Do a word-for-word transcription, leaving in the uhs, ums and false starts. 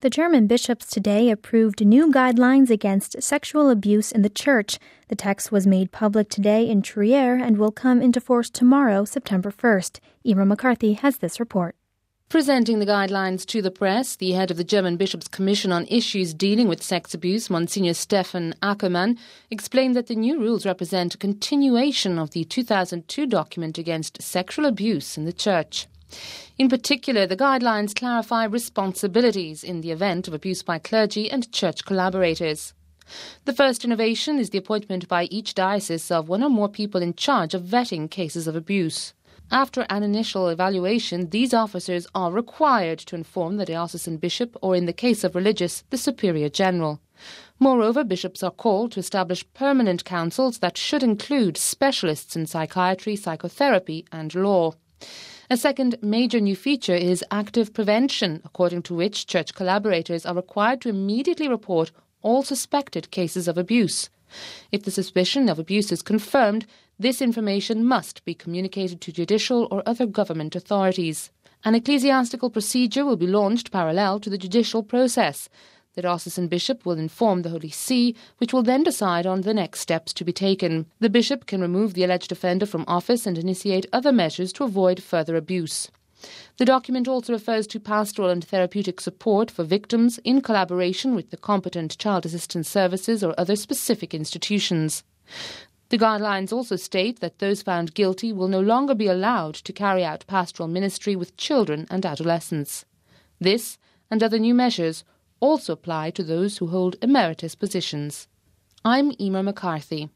The German bishops today approved new guidelines against sexual abuse in the church. The text was made public today in Trier and will come into force tomorrow, September first. Emer McCarthy has this report. Presenting the guidelines to the press, the head of the German Bishops' Commission on Issues Dealing with Sex Abuse, Monsignor Stefan Ackermann, explained that the new rules represent a continuation of the two thousand two document against sexual abuse in the Church. In particular, the guidelines clarify responsibilities in the event of abuse by clergy and church collaborators. The first innovation is the appointment by each diocese of one or more people in charge of vetting cases of abuse. After an initial evaluation, these officers are required to inform the diocesan bishop or, in the case of religious, the superior general. Moreover, bishops are called to establish permanent councils that should include specialists in psychiatry, psychotherapy and law. A second major new feature is active prevention, according to which church collaborators are required to immediately report all suspected cases of abuse. If the suspicion of abuse is confirmed, this information must be communicated to judicial or other government authorities. An ecclesiastical procedure will be launched parallel to the judicial process. The diocesan bishop will inform the Holy See, which will then decide on the next steps to be taken. The bishop can remove the alleged offender from office and initiate other measures to avoid further abuse. The document also refers to pastoral and therapeutic support for victims in collaboration with the competent child assistance services or other specific institutions. The guidelines also state that those found guilty will no longer be allowed to carry out pastoral ministry with children and adolescents. This and other new measures also apply to those who hold emeritus positions. I'm Emer McCarthy.